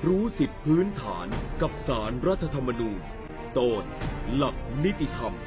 รู้สิทธิพื้นฐานกับศาลรัฐธรรมนูญตอนหลักนิติธรรม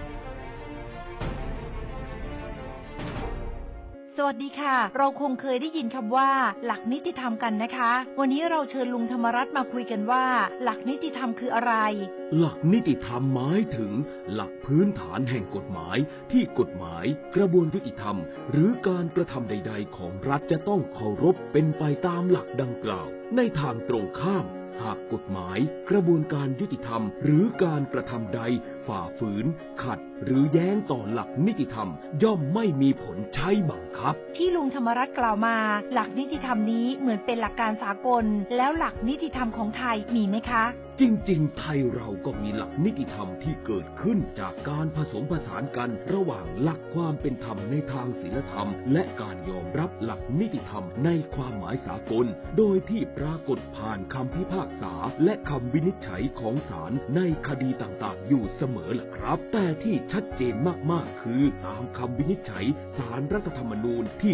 สวัสดีค่ะเราคงเคยได้ยินคำว่าหลักนิติธรรมกันนะคะวันนี้เราเชิญลุงธรรมรัตน์มาคุยกันว่าหลักนิติธรรมคืออะไรหลักนิติธรรมหมายถึงหลักพื้นฐานแห่งกฎหมายที่กฎหมายกระบวนยุติธรรมหรือการกระทำใดๆของรัฐจะต้องเคารพเป็นไปตามหลักดังกล่าวในทางตรงข้ามหากกฎหมายกระบวนการยุติธรรมหรือการกระทำใดฝ่าฝืนขัดหรือแย้งต่อหลักนิติธรรมย่อมไม่มีผลใช้บังคับที่ลุงธรรมรัตน์กล่าวมาหลักนิติธรรมนี้เหมือนเป็นหลักการสากลแล้วหลักนิติธรรมของไทยมีไหมคะจริงๆไทยเราก็มีหลักนิติธรรมที่เกิดขึ้นจากการผสมผสานกันระหว่างหลักความเป็นธรรมในทางศีลธรรมและการยอมรับหลักนิติธรรมในความหมายสากลโดยที่ปรากฏผ่านคำพิพากษาและคำวินิจฉัยของศาลในคดีต่างๆอยู่เสมอล่ะครับแต่ที่ชัดเจนมากๆคือตามคำวินิจฉัยศาลรัฐธรรมนูญที่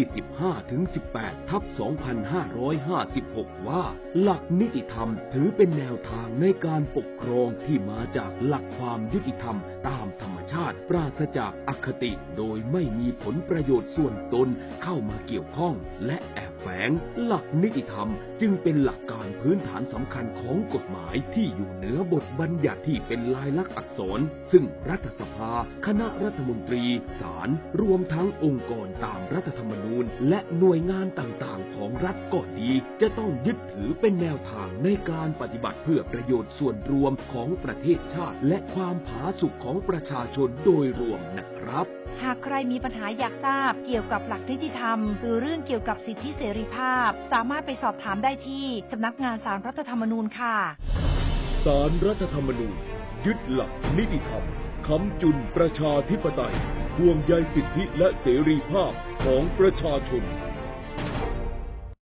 15-18/2556 ว่าหลักนิติธรรมถือเป็นแนวทางในการปกครองที่มาจากหลักความยุติธรรมตามธรรมชาติปราศจากอคติโดยไม่มีผลประโยชน์ส่วนตนเข้ามาเกี่ยวข้องและแอบแฝงหลักนิติธรรมจึงเป็นหลักการพื้นฐานสำคัญของกฎหมายที่อยู่เหนือบทบัญญัติที่เป็นลายลักษณ์อักษรซึ่งรัฐสภาคณะรัฐมนตรีศาลรวมทั้งองค์กรตามรัฐธรรมนูญและหน่วยงานต่างๆของรัฐก็ดีจะต้องยึดถือเป็นแนวทางในการปฏิบัติเพื่อประโยชน์ส่วนรวมของประเทศชาติและความผาสุกของประชาชนโดยรวมนะครับหากใครมีปัญหาอยากทราบเกี่ยวกับหลักนิติธรรมหรือเรื่องเกี่ยวกับสิทธิเสรีภาพสามารถไปสอบถามได้ที่สำนักงานศาลรัฐธรรมนูญค่ะศาลรัฐธรรมนูญยึดหลักนิติธรรมค้ำจุนประชาธิปไตยห่วงใยสิทธิและเสรีภาพของประชาชน